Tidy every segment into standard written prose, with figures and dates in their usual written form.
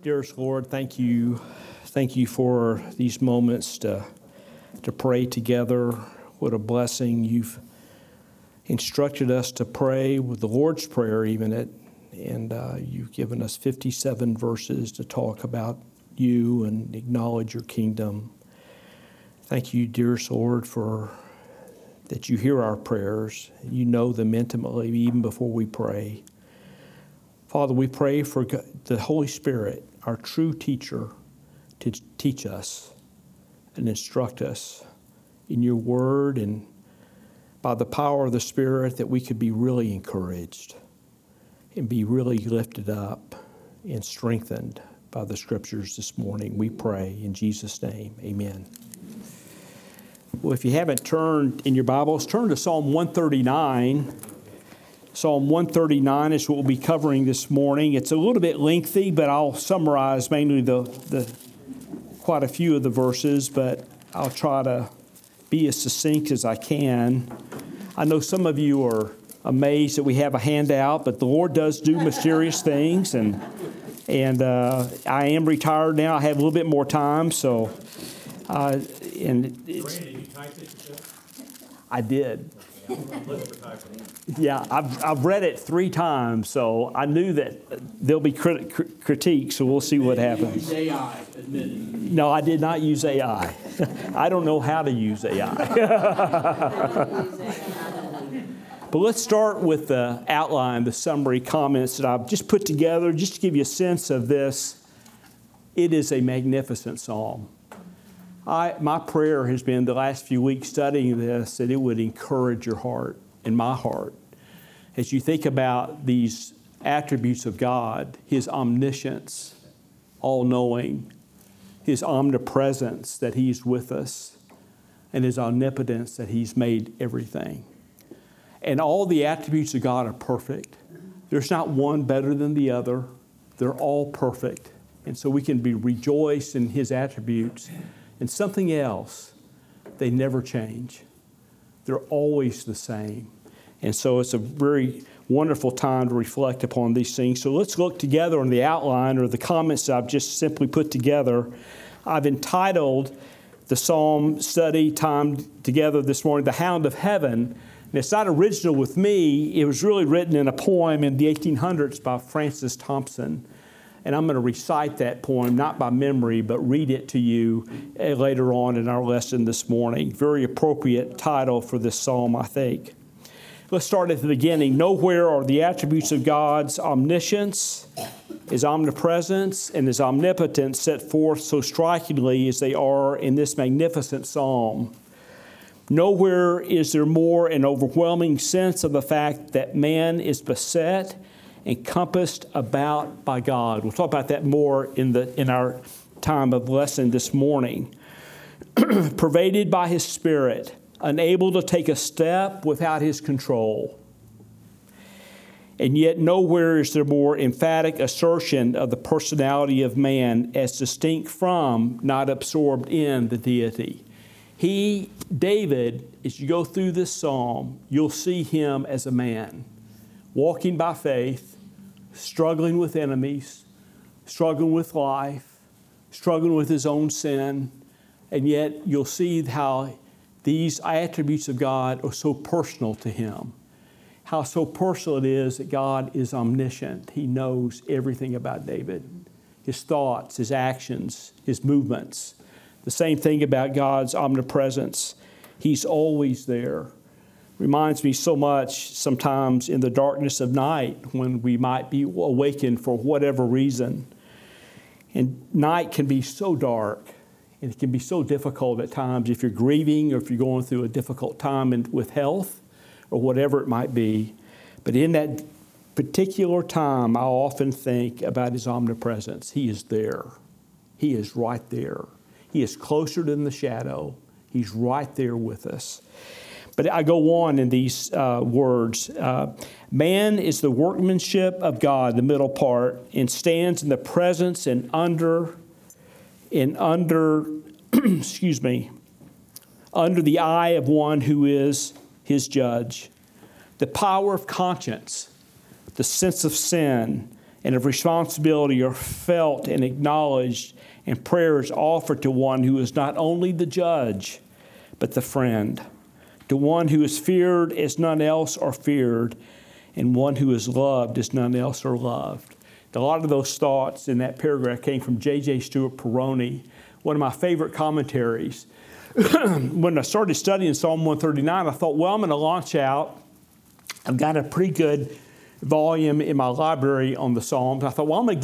Dearest Lord, thank you. Thank you for these moments to pray together. What a blessing. You've instructed us to pray with the Lord's Prayer even, and you've given us 57 verses to talk about you and acknowledge your kingdom. Thank you, dearest Lord, for that you hear our prayers. You know them intimately even before we pray. Father, we pray for the Holy Spirit, our true teacher, to teach us and instruct us in your word, and by the power of the Spirit that we could be really encouraged and be really lifted up and strengthened by the Scriptures this morning. We pray in Jesus' name, amen. Well, if you haven't turned in your Bibles, turn to Psalm 139. Psalm 139 is what we'll be covering this morning. It's a little bit lengthy, but I'll summarize mainly the quite a few of the verses, but I'll try to be as succinct as I can. I know some of you are amazed that we have a handout, but the Lord does do mysterious things, and I am retired now. I have a little bit more time, so Brandon, you typed it yourself? I did. Yeah, I'm looking for typing. Yeah, I've read it 3 times, so I knew that there'll be critiques, so we'll see what happens. Use AI, admitted. No, I did not use AI. I don't know how to use AI. But let's start with the outline, the summary comments that I've just put together, just to give you a sense of this. It is a magnificent psalm. My prayer has been the last few weeks studying this, that it would encourage your heart and my heart as you think about these attributes of God, His omniscience, all-knowing, His omnipresence, that He's with us, and His omnipotence, that He's made everything. And all the attributes of God are perfect. There's not one better than the other. They're all perfect. And so we can be rejoiced in His attributes. And something else, they never change. They're always the same. And so it's a very wonderful time to reflect upon these things. So let's look together on the outline or the comments that I've just simply put together. I've entitled the psalm study time together this morning, The Hound of Heaven. And it's not original with me. It was really written in a poem in the 1800s by Francis Thompson. And I'm going to recite that poem, not by memory, but read it to you later on in our lesson this morning. Very appropriate title for this psalm, I think. Let's start at the beginning. Nowhere are the attributes of God's omniscience, His omnipresence, and His omnipotence set forth so strikingly as they are in this magnificent psalm. Nowhere is there more an overwhelming sense of the fact that man is beset, encompassed about by God. We'll talk about that more in our time of lesson this morning. Pervaded by His Spirit, unable to take a step without His control. And yet nowhere is there more emphatic assertion of the personality of man as distinct from, not absorbed in, the deity. David, as you go through this psalm, you'll see him as a man, walking by faith, struggling with enemies, struggling with life, struggling with his own sin, and yet you'll see how these attributes of God are so personal to him. How so personal it is that God is omniscient. He knows everything about David, his thoughts, his actions, his movements. The same thing about God's omnipresence. He's always there. Reminds me so much sometimes in the darkness of night when we might be awakened for whatever reason. And night can be so dark, and it can be so difficult at times if you're grieving or if you're going through a difficult time with health or whatever it might be. But in that particular time, I often think about His omnipresence. He is there. He is right there. He is closer than the shadow. He's right there with us. But I go on in these words. Man is the workmanship of God, the middle part, and stands in the presence and under the eye of one who is His judge. The power of conscience, the sense of sin, and of responsibility are felt and acknowledged, and prayers offered to one who is not only the judge, but the friend, to one who is feared as none else are feared, and one who is loved as none else are loved. A lot of those thoughts in that paragraph came from J.J. Stewart Peroni, one of my favorite commentaries. When I started studying Psalm 139, I thought, well, I'm going to launch out. I've got a pretty good volume in my library on the Psalms. I thought, well, I'm going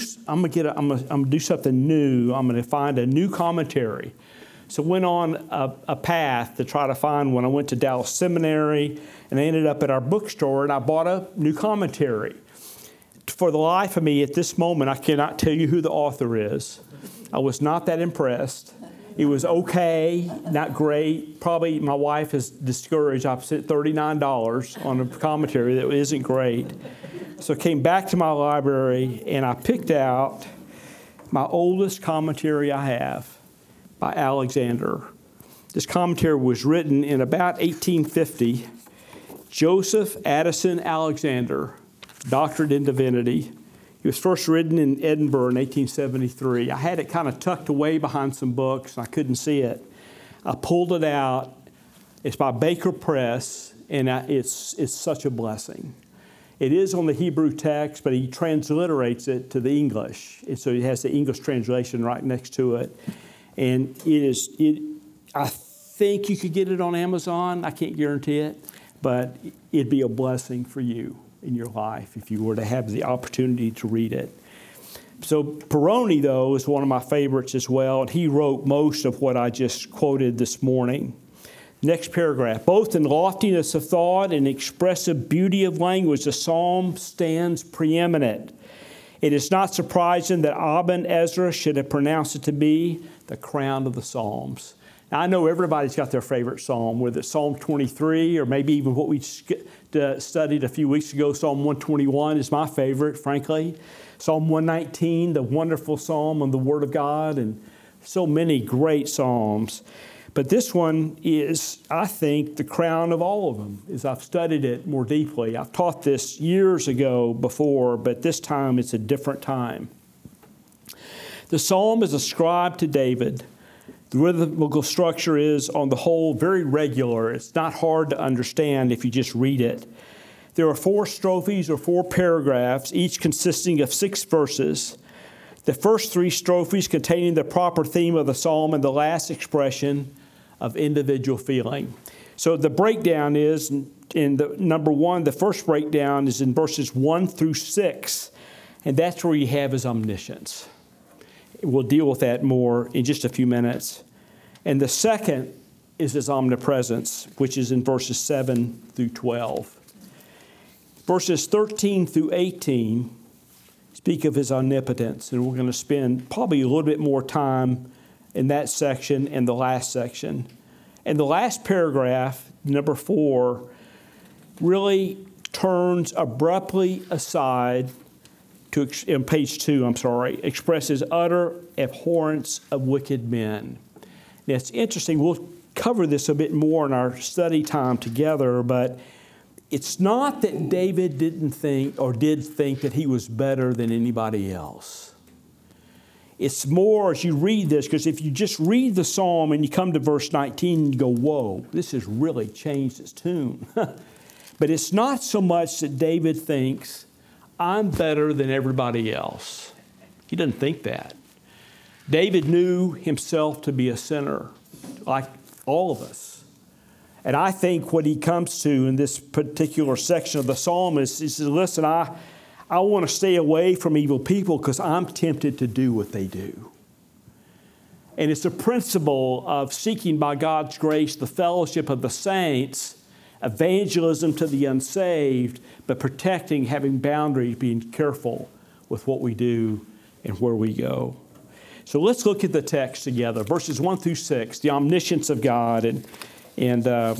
to do something new. I'm going to find a new commentary. So went on a path to try to find one. I went to Dallas Seminary, and I ended up at our bookstore, and I bought a new commentary. For the life of me, at this moment, I cannot tell you who the author is. I was not that impressed. It was okay, not great. Probably my wife is discouraged. I've spent $39 on a commentary that isn't great. So I came back to my library, and I picked out my oldest commentary I have by Alexander. This commentary was written in about 1850. Joseph Addison Alexander, Doctorate in Divinity. It was first written in Edinburgh in 1873. I had it kind of tucked away behind some books. I couldn't see it. I pulled it out. It's by Baker Press, and it's such a blessing. It is on the Hebrew text, but he transliterates it to the English. And so he has the English translation right next to it. And I think you could get it on Amazon. I can't guarantee it, but it'd be a blessing for you in your life if you were to have the opportunity to read it. So Peroni, though, is one of my favorites as well, and he wrote most of what I just quoted this morning. Next paragraph. Both in loftiness of thought and expressive beauty of language, the psalm stands preeminent. It is not surprising that Ibn Ezra should have pronounced it to be the crown of the Psalms. Now, I know everybody's got their favorite psalm, whether it's Psalm 23 or maybe even what we studied a few weeks ago, Psalm 121 is my favorite, frankly. Psalm 119, the wonderful psalm on the Word of God, and so many great psalms. But this one is, I think, the crown of all of them, as I've studied it more deeply. I've taught this years ago before, but this time it's a different time. The psalm is ascribed to David. The rhythmical structure is, on the whole, very regular. It's not hard to understand if you just read it. There are 4 strophes or 4 paragraphs, each consisting of 6 verses. The first 3 strophes containing the proper theme of the psalm and the last expression of individual feeling. So the breakdown is, in the number 1, the first breakdown is in verses 1 through 6, and that's where you have his omniscience. We'll deal with that more in just a few minutes. And the second is his omnipresence, which is in verses 7 through 12. Verses 13 through 18 speak of his omnipotence, and we're going to spend probably a little bit more time in that section and the last section. And the last paragraph, number 4, really turns abruptly aside in page 2, expresses utter abhorrence of wicked men. Now, it's interesting. We'll cover this a bit more in our study time together, but it's not that David did think that he was better than anybody else. It's more as you read this, because if you just read the psalm and you come to verse 19 and you go, whoa, this has really changed its tune. But it's not so much that David thinks, I'm better than everybody else. He doesn't think that. David knew himself to be a sinner, like all of us. And I think what he comes to in this particular section of the psalm is he says, listen, I want to stay away from evil people because I'm tempted to do what they do. And it's a principle of seeking by God's grace the fellowship of the saints, evangelism to the unsaved, but protecting, having boundaries, being careful with what we do and where we go. So let's look at the text together, verses 1 through 6, the omniscience of God, and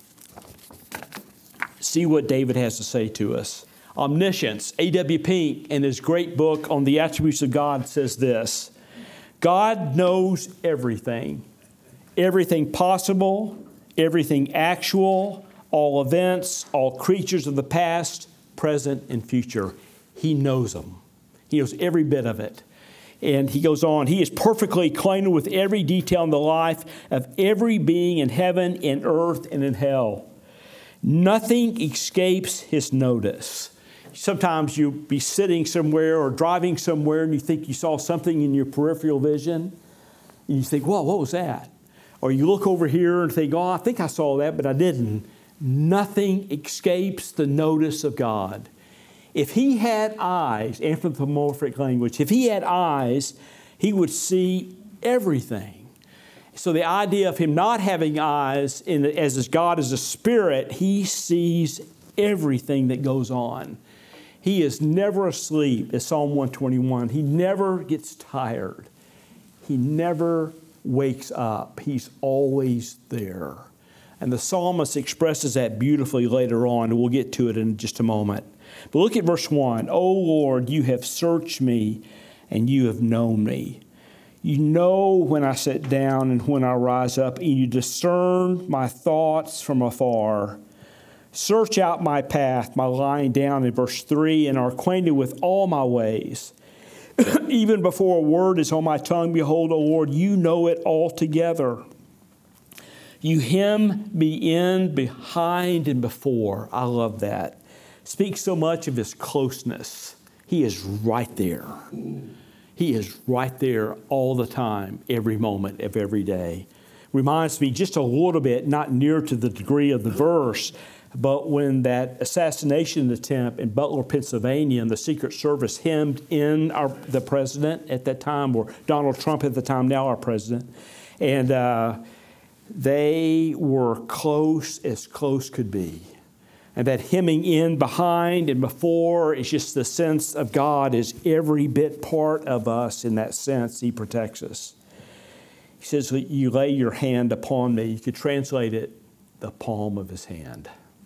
see what David has to say to us. Omniscience. A.W. Pink, in his great book on the attributes of God, says this: God knows everything, everything possible, everything actual, all events, all creatures of the past, present, and future. He knows them. He knows every bit of it. And he goes on, he is perfectly acquainted with every detail in the life of every being in heaven, in earth, and in hell. Nothing escapes his notice. Sometimes you'll be sitting somewhere or driving somewhere and you think you saw something in your peripheral vision. And you think, whoa, what was that? Or you look over here and think, oh, I think I saw that, but I didn't. Nothing escapes the notice of God. If he had eyes, anthropomorphic language, if he had eyes, he would see everything. So the idea of him not having eyes, as God is a spirit, he sees everything that goes on. He is never asleep, as Psalm 121. He never gets tired. He never wakes up. He's always there. And the psalmist expresses that beautifully later on, and we'll get to it in just a moment. But look at verse 1. O Lord, you have searched me, and you have known me. You know when I sit down and when I rise up, and you discern my thoughts from afar. Search out my path, my lying down in verse 3, and are acquainted with all my ways. Even before a word is on my tongue, behold, O Lord, you know it altogether. You hem me in, behind, and before. I love that. Speaks so much of his closeness. He is right there. He is right there all the time, every moment of every day. Reminds me just a little bit, not near to the degree of the verse, but when that assassination attempt in Butler, Pennsylvania, and the Secret Service hemmed in the president at that time, or Donald Trump at the time, now our president, and they were close as close could be. And that hemming in behind and before is just the sense of God is every bit part of us in that sense. He protects us. He says, you lay your hand upon me. You could translate it, the palm of his hand.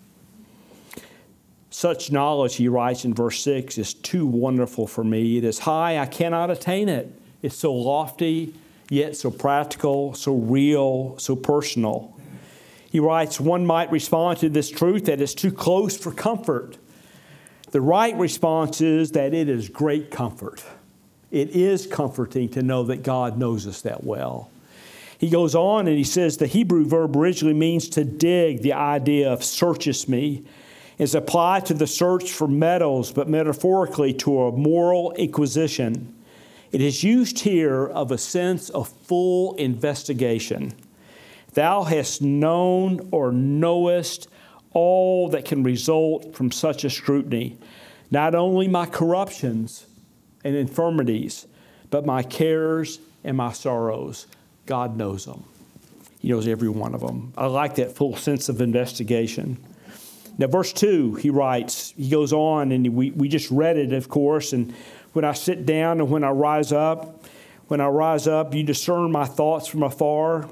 Such knowledge, he writes in verse 6, is too wonderful for me. It is high, I cannot attain it. It's so lofty, yet so practical, so real, so personal. He writes, one might respond to this truth that it's too close for comfort. The right response is that it is great comfort. It is comforting to know that God knows us that well. He goes on and he says the Hebrew verb originally means to dig. The idea of searcheth me is applied to the search for metals, but metaphorically to a moral inquisition. It is used here of a sense of full investigation. Thou hast known or knowest all that can result from such a scrutiny, not only my corruptions and infirmities, but my cares and my sorrows. God knows them. He knows every one of them. I like that full sense of investigation. Now, verse 2, he writes, he goes on, and we just read it, of course, and when I sit down and when I rise up, you discern my thoughts from afar.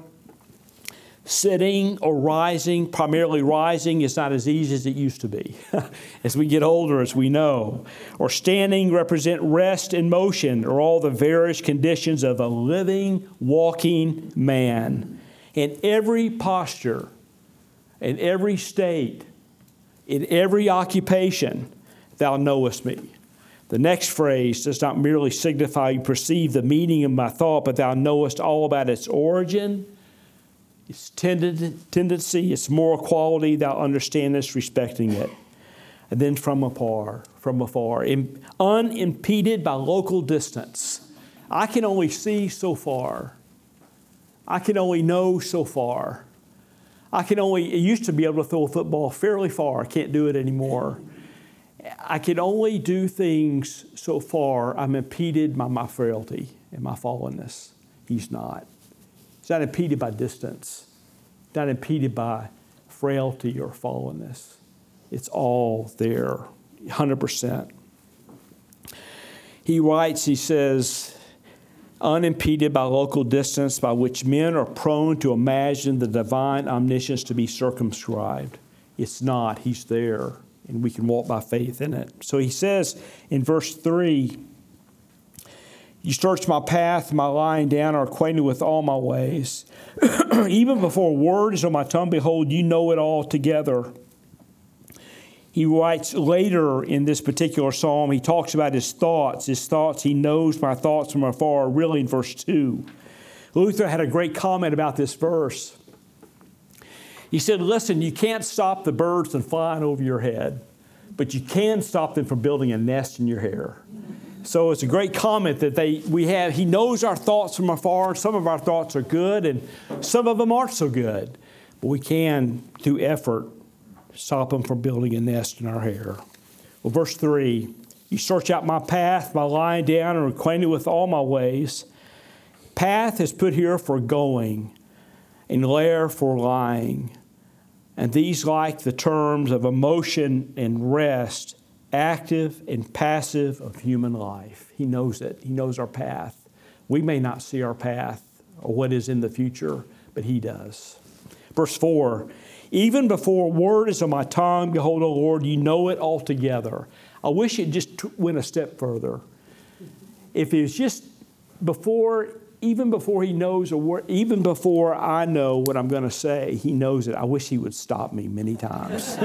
Sitting or rising, primarily rising, is not as easy as it used to be. As we get older, as we know. Or standing represent rest and motion, or all the various conditions of a living, walking man. In every posture, in every state, in every occupation, thou knowest me. The next phrase does not merely signify you perceive the meaning of my thought, but thou knowest all about its origin, its tendency, its moral quality, thou understandest respecting it. And then from afar, unimpeded by local distance. I can only see so far. I can only know so far. I used to be able to throw a football fairly far. I can't do it anymore. I can only do things so far. I'm impeded by my frailty and my fallenness. He's not. It's not impeded by distance, not impeded by frailty or fallenness. It's all there, 100%. He writes, he says, unimpeded by local distance by which men are prone to imagine the divine omniscience to be circumscribed. It's not. He's there, and we can walk by faith in it. So he says in verse 3, you search my path, my lying down, are acquainted with all my ways. Even before a word is on my tongue, behold, you know it all together. He writes later in this particular psalm, he talks about his thoughts. His thoughts, he knows my thoughts from afar, really in verse 2. Luther had a great comment about this verse. He said, listen, you can't stop the birds from flying over your head, but you can stop them from building a nest in your hair. So it's a great comment that he knows our thoughts from afar. Some of our thoughts are good and some of them aren't so good. But we can, through effort, stop them from building a nest in our hair. Well, verse 3, you search out my path by lying down and are acquainted with all my ways. Path is put here for going and lair for lying. And these like the terms of emotion and rest, active and passive of human life. He knows it. He knows our path. We may not see our path or what is in the future, but He does. Verse 4, even before a word is on my tongue, behold, O Lord, you know it altogether. I wish it just went a step further. If it was just even before He knows a word, even before I know what I'm going to say, He knows it. I wish He would stop me many times.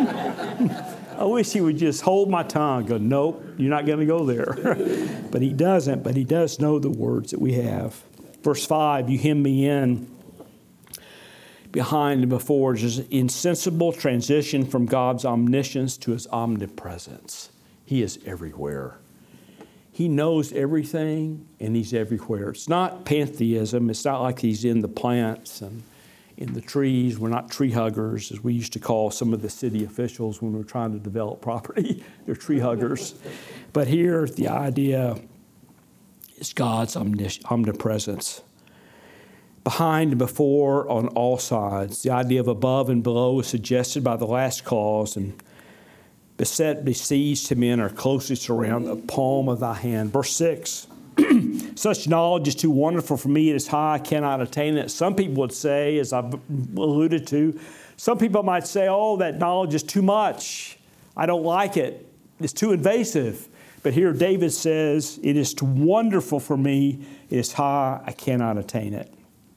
I wish He would just hold my tongue and go, nope, you're not going to go there. But He doesn't, but He does know the words that we have. Verse 5, you hem me in behind and before. There's an insensible transition from God's omniscience to His omnipresence. He is everywhere. He knows everything and He's everywhere. It's not pantheism. It's not like He's in the plants and in the trees. We're not tree huggers, as we used to call some of the city officials when we were trying to develop property. They're tree huggers. But here, the idea is God's omnipresence. Behind and before, on all sides. The idea of above and below is suggested by the last clause. And beset, besieged him in, are closely surround the palm of thy hand. Verse 6, such knowledge is too wonderful for me. It is high, I cannot attain it. Some people would say, as I've alluded to, some people might say, oh, that knowledge is too much. I don't like it. It's too invasive. But here David says, it is too wonderful for me. It is high, I cannot attain it.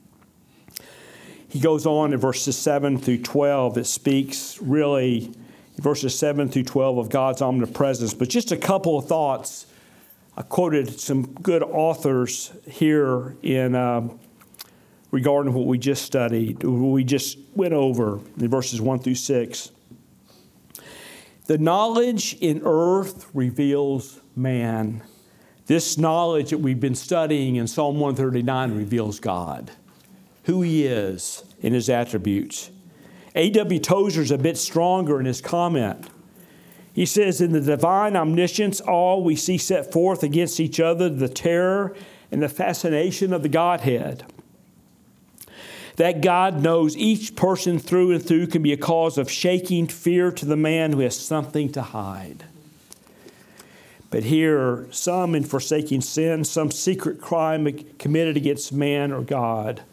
He goes on in verses 7 through 12. It speaks really, verses 7 through 12, of God's omnipresence. But just a couple of thoughts. I quoted some good authors here in regarding what we just studied, what we just went over in verses 1 through 6. The knowledge in earth reveals man. This knowledge that we've been studying in Psalm 139 reveals God, who He is in His attributes. A.W. Tozer's a bit stronger in his comment. He says, in the divine omniscience, all we see set forth against each other, the terror and the fascination of the Godhead. That God knows each person through and through can be a cause of shaking fear to the man who has something to hide. But here, some in forsaking sin, some secret crime committed against man or God.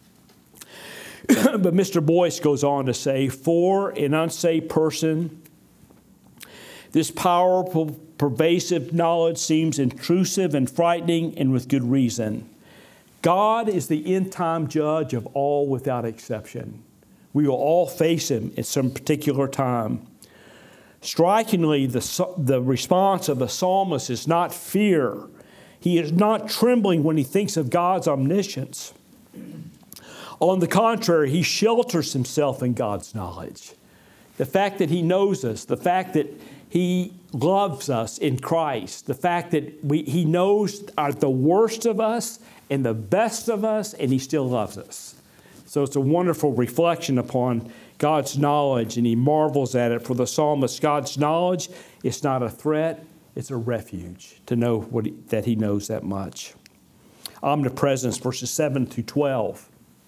But Mr. Boyce goes on to say, for an unsaved person, this powerful, pervasive knowledge seems intrusive and frightening, and with good reason. God is the end-time judge of all without exception. We will all face Him at some particular time. Strikingly, the response of the psalmist is not fear. He is not trembling when he thinks of God's omniscience. On the contrary, he shelters himself in God's knowledge. The fact that He knows us, the fact that He loves us in Christ, the fact that He knows the worst of us and the best of us, and He still loves us. So it's a wonderful reflection upon God's knowledge, and he marvels at it. For the psalmist, God's knowledge is not a threat, it's a refuge to know that He knows that much. Omnipresence, verses 7 through 12.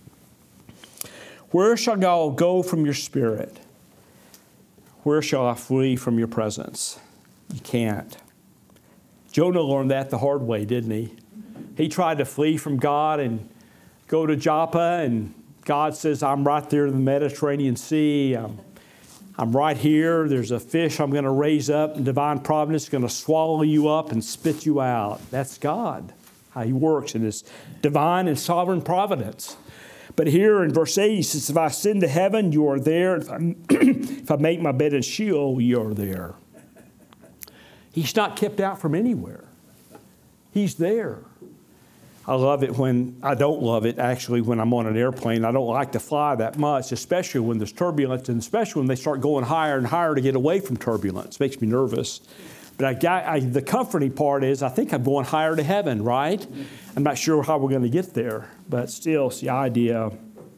Where shall God go from your spirit? Where shall I flee from your presence? You can't. Jonah learned that the hard way, didn't he? He tried to flee from God and go to Joppa, and God says, I'm right there in the Mediterranean Sea. I'm right here. There's a fish I'm going to raise up, and divine providence is going to swallow you up and spit you out. That's God, how He works in His divine and sovereign providence. But here in verse 8, he says, if I ascend to heaven, you are there. If I make my bed in Sheol, you are there. He's not kept out from anywhere. He's there. I love it I don't love it actually when I'm on an airplane. I don't like to fly that much, especially when there's turbulence, and especially when they start going higher and higher to get away from turbulence. It makes me nervous. But the comforting part is I think I'm going higher to heaven, right? I'm not sure how we're going to get there, but still it's the idea.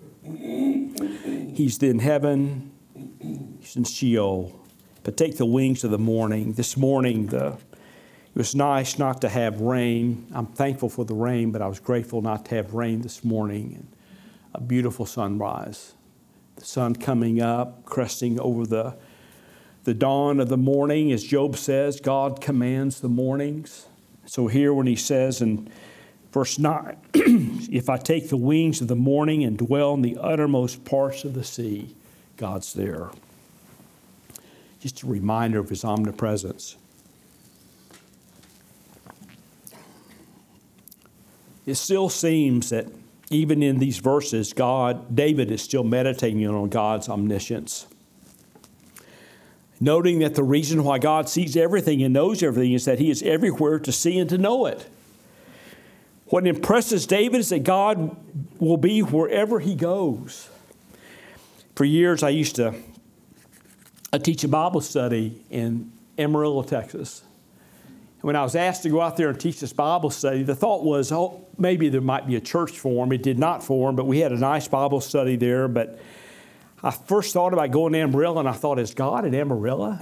He's in heaven, he's in Sheol. But take the wings of the morning. This morning, it was nice not to have rain. I'm thankful for the rain, but I was grateful not to have rain this morning. And a beautiful sunrise. The sun coming up, cresting over the dawn of the morning. As Job says, God commands the mornings. So here when he says in verse 9, if I take the wings of the morning and dwell in the uttermost parts of the sea, God's there. Just a reminder of his omnipresence. It still seems that even in these verses, David is still meditating on God's omniscience. Noting that the reason why God sees everything and knows everything is that he is everywhere to see and to know it. What impresses David is that God will be wherever he goes. For years, I teach a Bible study in Amarillo, Texas. When I was asked to go out there and teach this Bible study, the thought was, maybe there might be a church form. It did not form, but we had a nice Bible study there. But I first thought about going to Amarillo, and I thought, is God in Amarillo?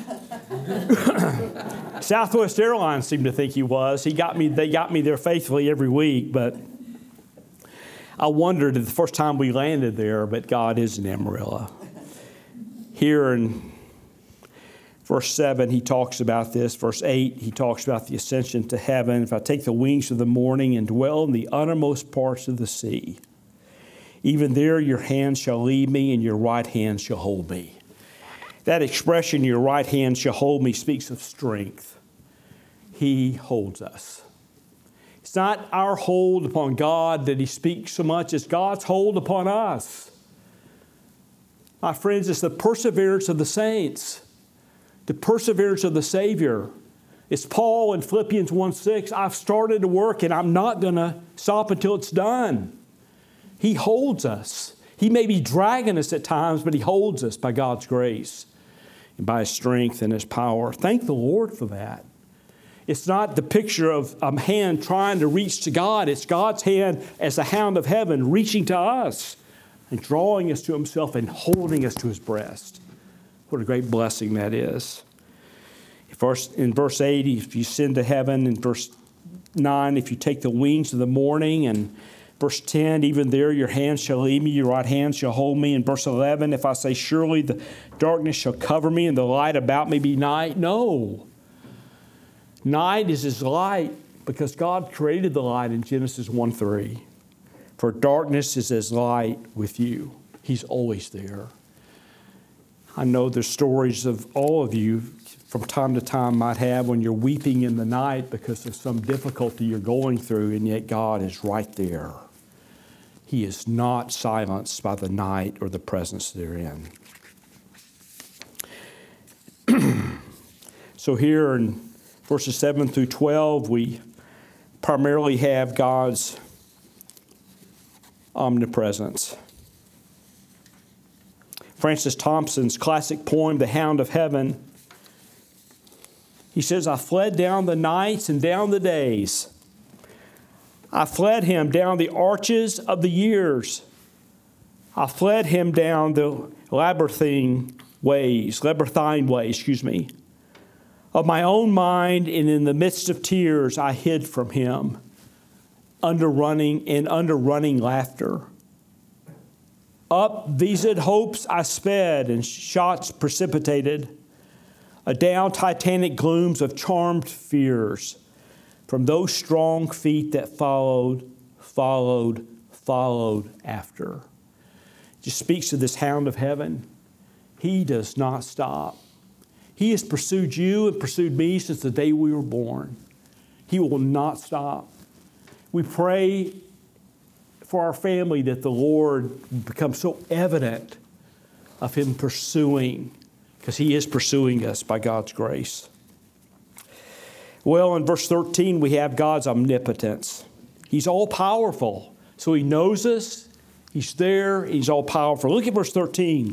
Southwest Airlines seemed to think he was. They got me there faithfully every week, but I wondered the first time we landed there, but God is in Amarillo. Here in verse 7, he talks about this. Verse 8, he talks about the ascension to heaven. If I take the wings of the morning and dwell in the uttermost parts of the sea, even there your hand shall lead me and your right hand shall hold me. That expression, your right hand shall hold me, speaks of strength. He holds us. It's not our hold upon God that he speaks so much as God's hold upon us. My friends, it's the perseverance of the saints. The perseverance of the Savior. It's Paul in Philippians 1:6, I've started to work and I'm not going to stop until it's done. He holds us. He may be dragging us at times, but he holds us by God's grace and by his strength and his power. Thank the Lord for that. It's not the picture of a hand trying to reach to God. It's God's hand as the hound of heaven reaching to us and drawing us to himself and holding us to his breast. What a great blessing that is. In verse 8, if you ascend to heaven. In verse 9, if you take the wings of the morning. And verse 10, even there your hand shall lead me, your right hand shall hold me. In verse 11, if I say, surely the darkness shall cover me and the light about me be night. No. Night is his light because God created the light in Genesis 1:3. For darkness is as light with you. He's always there. I know there's stories of all of you from time to time might have when you're weeping in the night because of some difficulty you're going through, and yet God is right there. He is not silenced by the night or the presence therein. So here in verses 7 through 12, we primarily have God's omnipresence. Francis Thompson's classic poem, The Hound of Heaven, he says, I fled down the nights and down the days. I fled him down the arches of the years. I fled him down the labyrinthine ways, of my own mind, and in the midst of tears I hid from him, under running laughter. Up vised hopes I sped, and shots precipitated, adown titanic glooms of charmed fears, from those strong feet that followed after. It just speaks of this hound of heaven. He does not stop. He has pursued you and pursued me since the day we were born. He will not stop. We pray for our family that the Lord becomes so evident of Him pursuing, because He is pursuing us by God's grace. Well, in verse 13, we have God's omnipotence. He's all-powerful. So He knows us. He's there. He's all-powerful. Look at verse 13.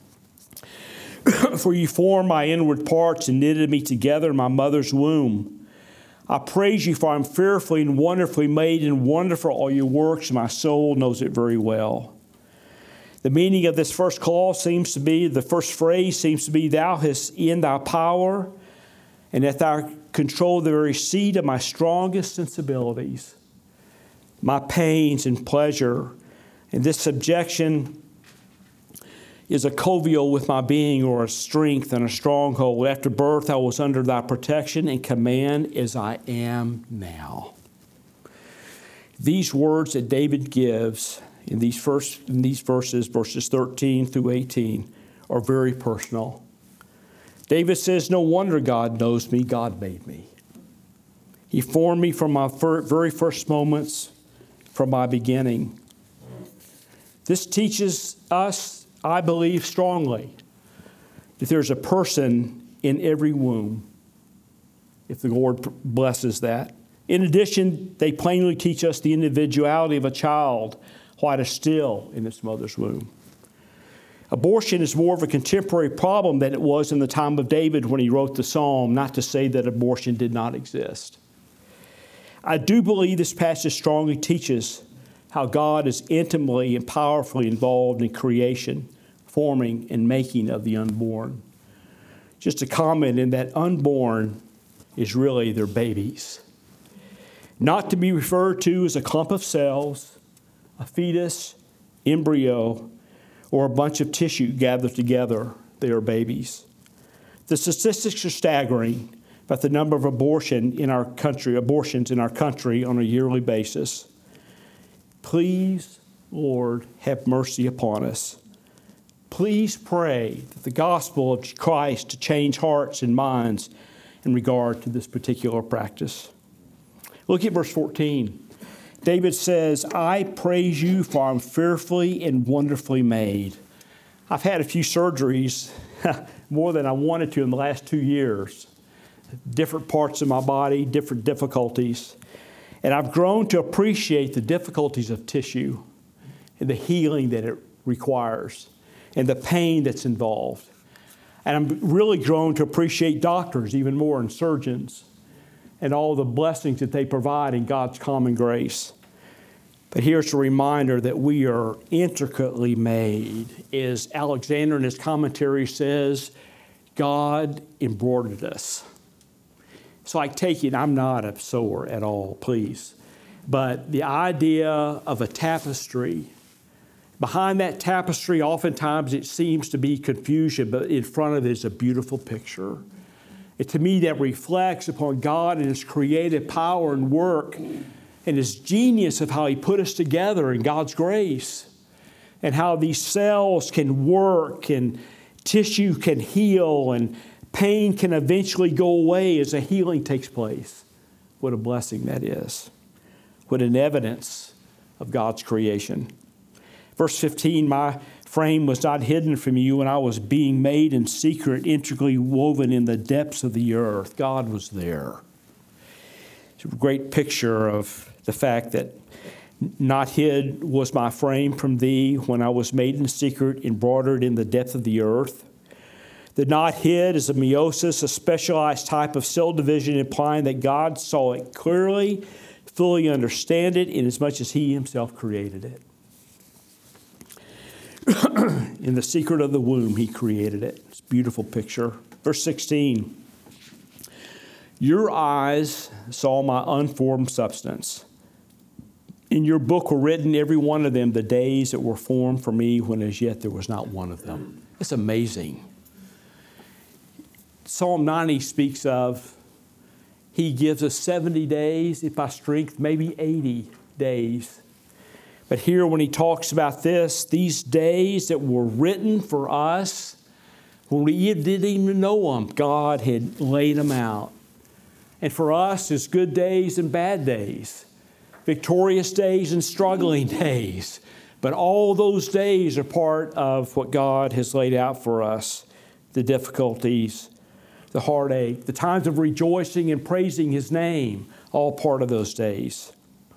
For you formed my inward parts and knitted me together in my mother's womb. I praise you, for I am fearfully and wonderfully made, and wonderful are all your works, and my soul knows it very well. The meaning of this first clause seems to be, the first phrase seems to be, thou hast in thy power, and that thou control the very seat of my strongest sensibilities, my pains and pleasure. And this subjection is a covial with my being, or a strength and a stronghold. After birth I was under thy protection and command as I am now. These words that David gives in these verses, verses 13 through 18, are very personal. David says, no wonder God knows me. God made me. He formed me from my very first moments, from my beginning. This teaches us, I believe strongly, that there's a person in every womb, if the Lord blesses that. In addition, they plainly teach us the individuality of a child while it is still in its mother's womb. Abortion is more of a contemporary problem than it was in the time of David when he wrote the psalm, not to say that abortion did not exist. I do believe this passage strongly teaches how God is intimately and powerfully involved in creation, forming and making of the unborn. Just a comment in that unborn is really their babies. Not to be referred to as a clump of cells, a fetus, embryo, or a bunch of tissue gathered together. They are babies. The statistics are staggering about the number of abortions in our country on a yearly basis. Please, Lord, have mercy upon us. Please pray that the gospel of Christ to change hearts and minds in regard to this particular practice. Look at verse 14. David says, I praise you, for I'm fearfully and wonderfully made. I've had a few surgeries, more than I wanted to in the last 2 years. Different parts of my body, different difficulties. And I've grown to appreciate the difficulties of tissue and the healing that it requires and the pain that's involved. And I'm really grown to appreciate doctors even more, and surgeons, and all the blessings that they provide in God's common grace. But here's a reminder that we are intricately made. As Alexander in his commentary says, God embroidered us. So I take it, I'm not a sewer at all, please. But the idea of a tapestry, behind that tapestry, oftentimes it seems to be confusion, but in front of it is a beautiful picture. And to me, that reflects upon God and His creative power and work and His genius of how He put us together in God's grace, and how these cells can work and tissue can heal and pain can eventually go away as a healing takes place. What a blessing that is. What an evidence of God's creation. Verse 15, my frame was not hidden from you when I was being made in secret, intricately woven in the depths of the earth. God was there. It's a great picture of the fact that not hid was my frame from thee when I was made in secret, embroidered in the depth of the earth. The not hid is a meiosis, a specialized type of cell division, implying that God saw it clearly, fully understand it, inasmuch as He Himself created it. In the secret of the womb, He created it. It's a beautiful picture. Verse 16. Your eyes saw my unformed substance. In your book were written, every one of them, the days that were formed for me, when as yet there was not one of them. It's amazing. Psalm 90 speaks of, He gives us 70 days, if by strength, maybe 80 days. But here when he talks about this, these days that were written for us, when we didn't even know them, God had laid them out. And for us, it's good days and bad days. victorious days and struggling days. But all those days are part of what God has laid out for us. The difficulties, the heartache, the times of rejoicing and praising His name, all part of those days.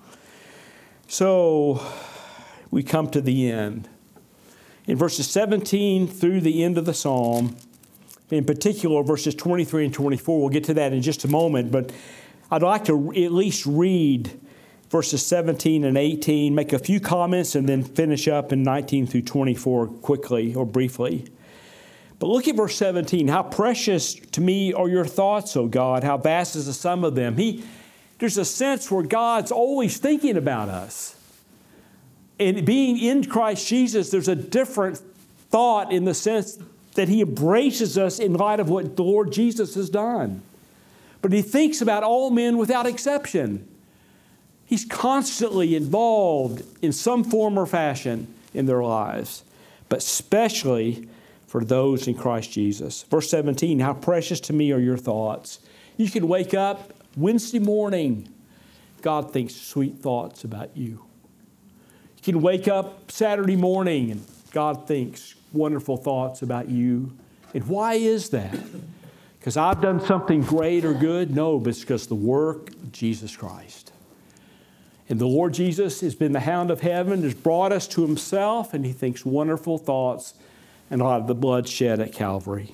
So we come to the end. In verses 17 through the end of the psalm, in particular verses 23 and 24, we'll get to that in just a moment, but I'd like to at least read verses 17 and 18, make a few comments, and then finish up in 19 through 24 quickly or briefly. But look at verse 17. How precious to me are your thoughts, O God. How vast is the sum of them. There's a sense where God's always thinking about us. And being in Christ Jesus, there's a different thought in the sense that He embraces us in light of what the Lord Jesus has done. But He thinks about all men without exception. He's constantly involved in some form or fashion in their lives, but especially for those in Christ Jesus. Verse 17, how precious to me are your thoughts. You can wake up Wednesday morning, God thinks sweet thoughts about you. You can wake up Saturday morning and God thinks wonderful thoughts about you. And why is that? Because I've done something great or good? No, but it's because of the work of Jesus Christ. And the Lord Jesus has been the hound of heaven, has brought us to Himself, and He thinks wonderful thoughts and a lot of the blood shed at Calvary.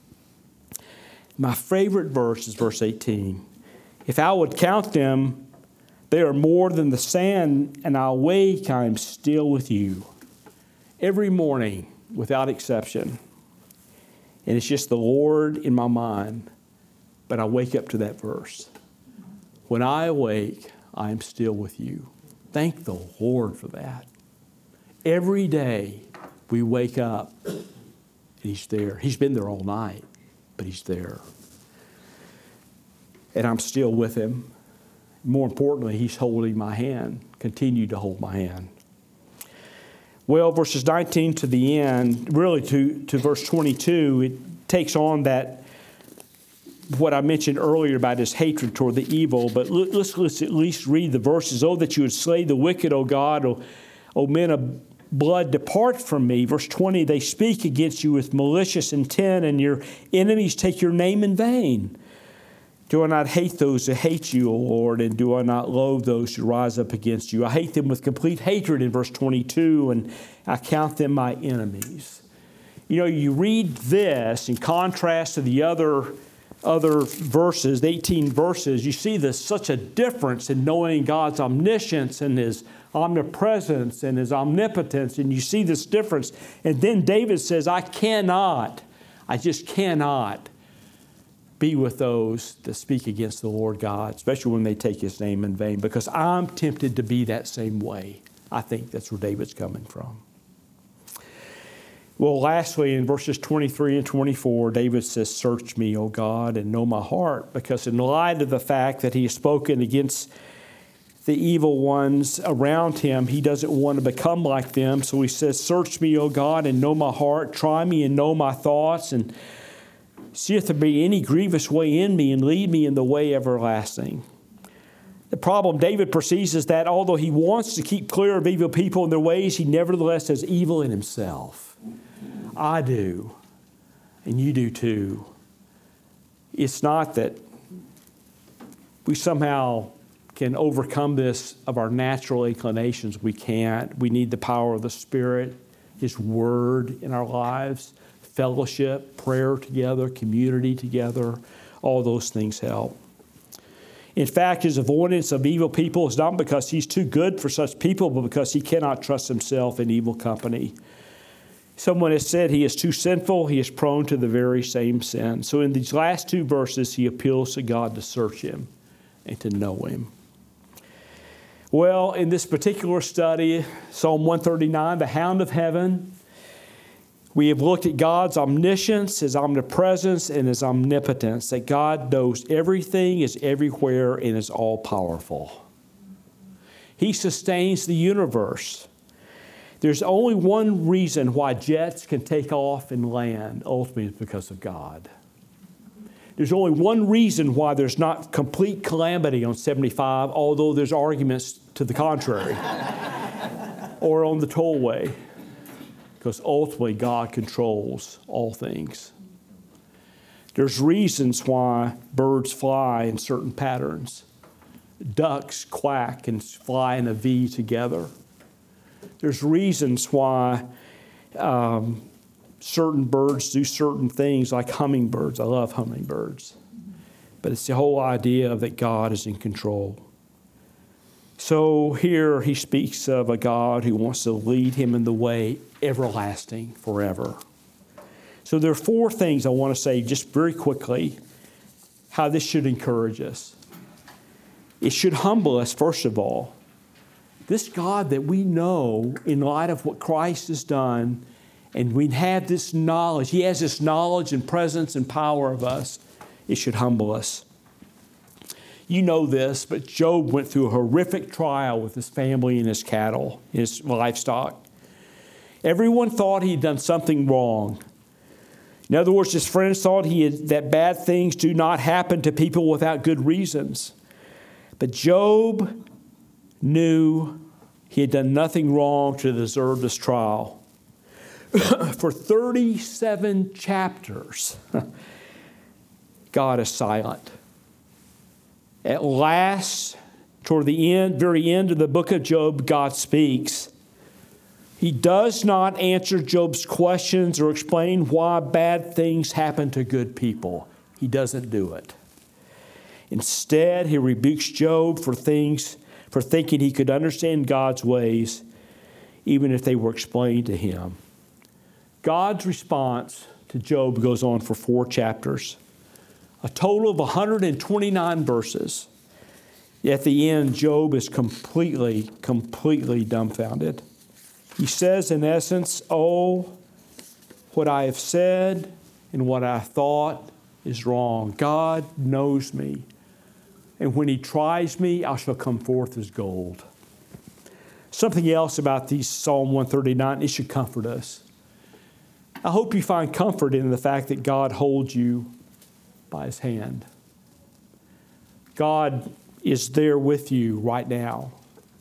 My favorite verse is verse 18. If I would count them, they are more than the sand, and I awake, I am still with you. Every morning, without exception. And it's just the Lord in my mind, but I wake up to that verse. When I awake, I am still with you. Thank the Lord for that. Every day we wake up and He's there. He's been there all night, but He's there. And I'm still with Him. More importantly, He's holding my hand, continue to hold my hand. Well, verses 19 to the end, really to verse 22, it takes on that, what I mentioned earlier about His hatred toward the evil. But let's at least read the verses. Oh, that you would slay the wicked, O God, O men of blood, depart from me. Verse 20, they speak against you with malicious intent, and your enemies take your name in vain. Do I not hate those who hate you, O Lord, and do I not loathe those who rise up against you? I hate them with complete hatred in verse 22, and I count them my enemies. You know, you read this in contrast to the other verses, the 18 verses, you see there's such a difference in knowing God's omniscience and His omnipresence and His omnipotence, and you see this difference. And then David says, I just cannot be with those that speak against the Lord God, especially when they take His name in vain, because I'm tempted to be that same way. I think that's where David's coming from. Well, lastly, in verses 23 and 24, David says, search me, O God, and know my heart, because in light of the fact that he has spoken against the evil ones around him, he doesn't want to become like them. So he says, search me, O God, and know my heart. Try me and know my thoughts, and see if there be any grievous way in me, and lead me in the way everlasting. The problem David perceives is that although he wants to keep clear of evil people and their ways, he nevertheless has evil in himself. I do, and you do too. It's not that we somehow can overcome this of our natural inclinations. We can't. We need the power of the Spirit, His Word in our lives, fellowship, prayer together, community together. All those things help. In fact, his avoidance of evil people is not because he's too good for such people, but because he cannot trust himself in evil company. Someone has said he is too sinful, he is prone to the very same sin. So in these last two verses, he appeals to God to search him and to know him. Well, in this particular study, Psalm 139, the hound of heaven, we have looked at God's omniscience, His omnipresence, and His omnipotence, that God knows everything, is everywhere, and is all-powerful. He sustains the universe. There's only one reason why jets can take off and land. Ultimately, it's because of God. There's only one reason why there's not complete calamity on 75, although there's arguments to the contrary, or on the tollway, because ultimately God controls all things. There's reasons why birds fly in certain patterns. Ducks quack and fly in a V together. There's reasons why certain birds do certain things, like hummingbirds. I love hummingbirds. But it's the whole idea that God is in control. So here he speaks of a God who wants to lead him in the way everlasting forever. So there are 4 things I want to say just very quickly, how this should encourage us. It should humble us, first of all. This God that we know in light of what Christ has done, and we have this knowledge, He has this knowledge and presence and power of us, it should humble us. You know this, but Job went through a horrific trial with his family and his cattle, his livestock. Everyone thought he'd done something wrong. In other words, his friends thought that bad things do not happen to people without good reasons. But Job knew he had done nothing wrong to deserve this trial. For 37 chapters, God is silent. At last, toward the end, very end of the book of Job, God speaks. He does not answer Job's questions or explain why bad things happen to good people. He doesn't do it. Instead, he rebukes Job for thinking he could understand God's ways, even if they were explained to him. God's response to Job goes on for 4 chapters, a total of 129 verses. At the end, Job is completely dumbfounded. He says, in essence, "Oh, what I have said and what I thought is wrong. God knows me. And when He tries me, I shall come forth as gold." Something else about these Psalm 139, it should comfort us. I hope you find comfort in the fact that God holds you by His hand. God is there with you right now.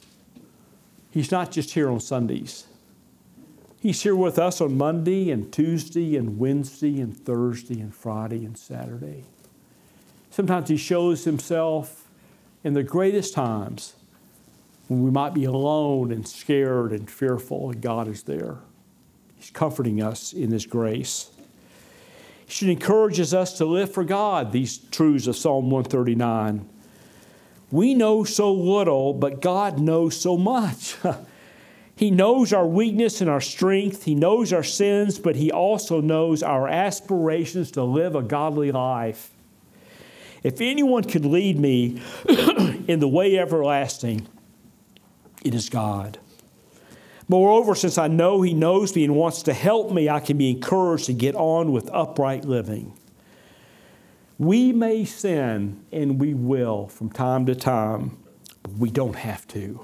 He's not just here on Sundays. He's here with us on Monday and Tuesday and Wednesday and Thursday and Friday and Saturday. Sometimes He shows Himself in the greatest times when we might be alone and scared and fearful, and God is there. He's comforting us in His grace. He should encourage us to live for God, these truths of Psalm 139. We know so little, but God knows so much. He knows our weakness and our strength. He knows our sins, but He also knows our aspirations to live a godly life. If anyone could lead me in the way everlasting, it is God. Moreover, since I know He knows me and wants to help me, I can be encouraged to get on with upright living. We may sin, and we will from time to time, but we don't have to.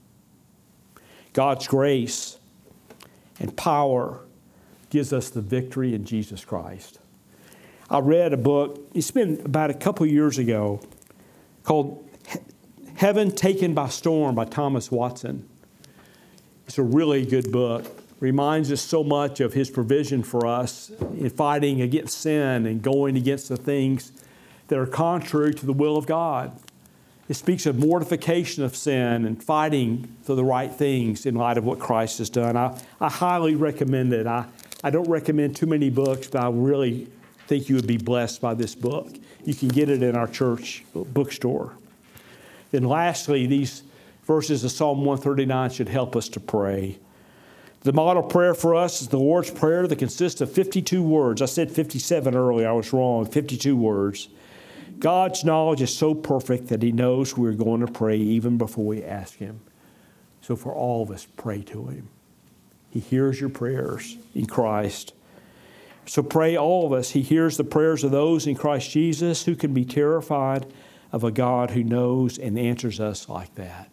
God's grace and power gives us the victory in Jesus Christ. I read a book, it's been about a couple years ago, called Heaven Taken by Storm by Thomas Watson. It's a really good book. Reminds us so much of His provision for us in fighting against sin and going against the things that are contrary to the will of God. It speaks of mortification of sin and fighting for the right things in light of what Christ has done. I highly recommend it. I don't recommend too many books, but I really think you would be blessed by this book. You can get it in our church bookstore. Then lastly, these verses of Psalm 139 should help us to pray. The model prayer for us is the Lord's Prayer that consists of 52 words. I said 57 earlier. I was wrong. 52 words. God's knowledge is so perfect that He knows we're going to pray even before we ask Him. So for all of us, pray to Him. He hears your prayers in Christ. So pray, all of us. He hears the prayers of those in Christ Jesus who can be terrified of a God who knows and answers us like that.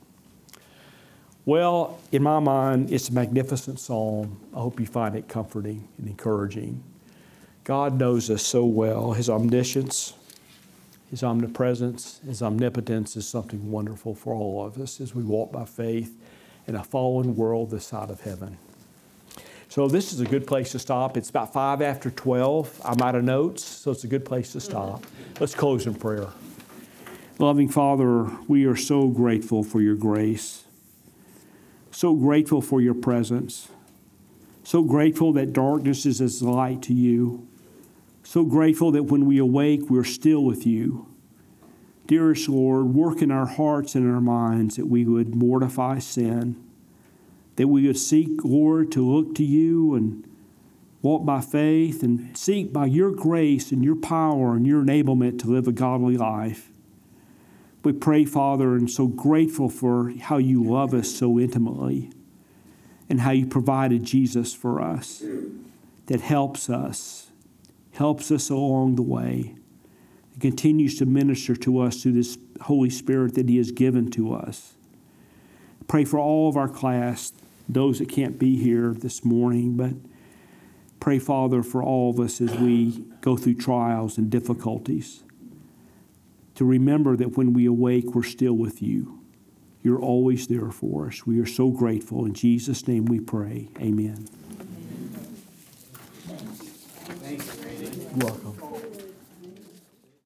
Well, in my mind, it's a magnificent psalm. I hope you find it comforting and encouraging. God knows us so well. His omniscience, His omnipresence, His omnipotence is something wonderful for all of us as we walk by faith in a fallen world this side of heaven. So this is a good place to stop. It's about 5 after 12. I'm out of notes, so it's a good place to stop. Let's close in prayer. Loving Father, we are so grateful for your grace, so grateful for your presence, so grateful that darkness is as light to you, so grateful that when we awake, we're still with you. Dearest Lord, work in our hearts and our minds that we would mortify sin, that we would seek, Lord, to look to you and walk by faith and seek by your grace and your power and your enablement to live a godly life. We pray, Father, and so grateful for how you love us so intimately and how you provided Jesus for us that helps us along the way. It continues to minister to us through this Holy Spirit that He has given to us. Pray for all of our class, those that can't be here this morning, but pray, Father, for all of us as we go through trials and difficulties, to remember that when we awake, we're still with you. You're always there for us. We are so grateful. In Jesus' name we pray. Amen. Thanks, Randy. You're welcome.